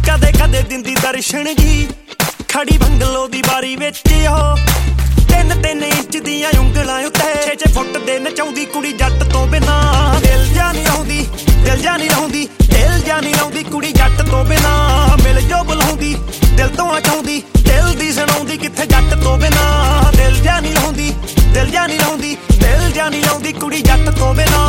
ਕਦੇ ਕਦੇ ਦਿੰਦੀ ਦਰਸ਼ਨ ਜੀ ਖੜੀ ਬੰਗਲੋ ਦੀ ਬਾਰੀ ਵਿੱਚ ਉਹ 3-3 ਇੰਚ ਦੀਆਂ ਉਂਗਲਾਂ ਉੱਤੇ 6-6 ਫੁੱਟ ਦੇ ਨਚਾਉਂਦੀ ਕੁੜੀ ਜੱਟ ਤੋਂ ਬਿਨਾ ਦਿਲ ਜਾ ਨਹੀਂ ਲਾਉਂਦੀ ਦਿਲ ਜਾ ਨਹੀਂ ਲਾਉਂਦੀ ਦਿਲ ਜਾ ਨਹੀਂ ਲਾਉਂਦੀ ਕੁੜੀ ਜੱਟ ਤੋਂ ਬਿਨਾ ਮਿਲ ਜੋ ਬੁਲਾਉਂਦੀ ਦਿਲ ਤੋਂ ਆਉਂਦੀ ਦਿਲ ਦੀ ਸੁਣਾਉਂਦੀ ਕਿੱਥੇ ਜੱਟ ਤੋਂ ਬਿਨਾ ਦਿਲ ਜਾ ਨਹੀਂ ਲਾਉਂਦੀ ਦਿਲ ਜਾ ਨਹੀਂ ਲਾਉਂਦੀ ਦਿਲ ਜਾ ਨਹੀਂ ਲਾਉਂਦੀ ਕੁੜੀ ਜੱਟ ਤੋਂ ਬਿਨਾ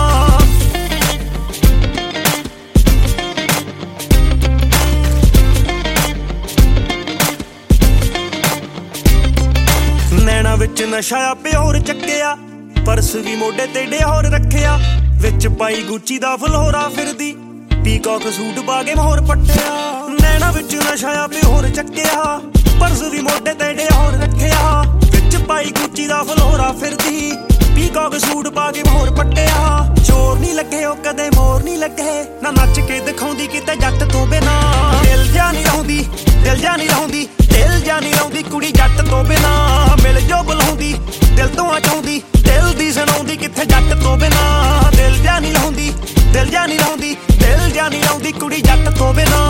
ਨੈਣਾ ਵਿੱਚ ਨਸ਼ਾ ਆ ਪਿਓਰ ਚੱਕਿਆ ਪਰਸ ਵੀ ਮੋਢੇ ਤੇ ਡਿਹੋਰ ਰੱਖਿਆ ਵਿੱਚ ਪਾਈ ਗੁੱਚੀ ਦਾ ਫਲੋਰਾ ਫਿਰਦੀ ਪੀਕੌਕ ਸੂਟ ਪਾ ਕੇ ਮੋਹਰ ਪੱਟਿਆ ਨੈਣਾ ਵਿੱਚ ਨਸ਼ਾ ਆ ਪਿਓਰ ਚੱਕਿਆ ਪਰਸ ਵੀ ਮੋਢੇ ਤੇ ਡਿਹੋਰ ਰੱਖਿਆ ਵਿੱਚ ਪਾਈ ਗੁੱਚੀ ਦਾ ਫਲੋਰਾ ਫਿਰਦੀ ਪੀਕੌਕ ਸੂਟ ਪਾ ਕੇ ਮੋਹਰ ਪੱਟਿਆ ਚੋਰ ਨਹੀਂ ਲੱਗੇ ਉਹ ਕਦੇ ਮੋਰ ਨਹੀਂ ਲੱਗੇ ਨਾ ਨੱਚ ਕੇ ਦਿਖਾਉਂਦੀ ਕਿਤੇ ਜੱਟ ਤੋਂ ਬਿਨਾ ਦਿਲ ਜਾ ਨਹੀਂ ਲਾਉਂਦੀ ਦਿਲ ਜਾ ਨਹੀਂ ਲਾਉਂਦੀ ਦਿਲ ਜਾ ਨਹੀਂ ਲਾਉਂਦੀ ਕੁੜੀ ਜੱਟ ਤੋਂ ਬਿਨਾ ਮਿਲ ਜੋ ਬੁਲਾਉਂਦੀ ਦਿਲ ਤੋਂ ਆਉਂਦੀ ਦਿਲ ਦੀ ਸੁਣਾਉਂਦੀ ਕਿੱਥੇ ਜੱਟ ਤੋਂ ਬਿਨਾ ਦਿਲ ਜਾ ਨਹੀਂ ਲਾਉਂਦੀ ਦਿਲ ਜਾ ਨਹੀਂ ਲਾਉਂਦੀ ਦਿਲ ਜਾ ਨਹੀਂ ਲਾਉਂਦੀ ਕੁੜੀ ਜੱਟ ਤੋਂ ਬਿਨਾ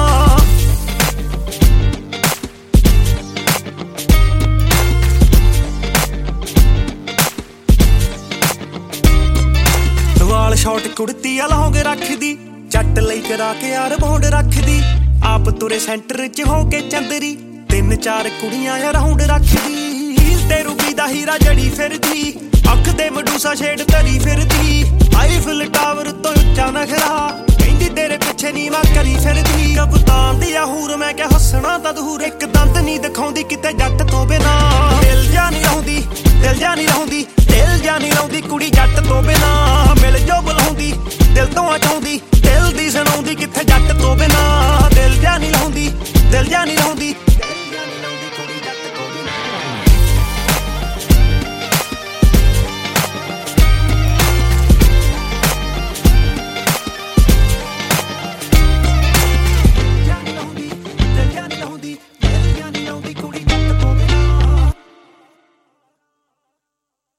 ਵਾਲ ਸ਼ਾਰਟ ਕੁੜਤੀ ਆ ਲੌਂਗ ਰੱਖਦੀ ਜੱਟ ਲਈ ਕਰਾ ਕੇ ਯਾਰ ਬੌਂਡ ਰੱਖਦੀ ਆਪ ਤੁਰੇ ਸੈਂਟਰ 'ਚ ਹੋ ਕੇ ਚੰਦਰੀ 3-4 ਕੁੜੀਆਂ ਆ ਰਾਉਂਡ ਰੱਖਦੀ ਹੀਲ ਤੇ ਰੂਬੀ ਦਾ ਹੀਰਾ ਜੜੀ ਫਿਰਦੀ ਅੱਖ ਤੇ ਮਡੂਸਾ ਛੇੜ ਧਰੀ ਫਿਰਦੀ ਆਈਫਲ ਟਾਵਰ ਤੋਂ ਉੱਚਾ ਨਖਰਾ ਕਹਿੰਦੀ ਤੇਰੇ ਪਿੱਛੇ ਨੀ ਮੈਂ ਕਰੀ ਫਿਰਦੀ ਕਪਤਾਨ ਦੀ ਆ ਹੂਰ ਮੈਂ ਕਿਹਾ ਹੱਸਣਾ ਤਾਂ ਦੂਰ ਇੱਕ ਦੰਦ ਨਹੀਂ ਦਿਖਾਉਂਦੀ ਕਿਤੇ ਜੱਟ ਤੋਂ ਬਿਨਾ ਦਿਲ ਜਾ ਨਹੀਂ ਲਾਉਂਦੀ ਦਿਲ ਜਾ ਨਹੀਂ ਲਾਉਂਦੀ ਦਿਲ ਜਾ ਨਹੀਂ ਲਾਉਂਦੀ ਕੁੜੀ ਜੱਟ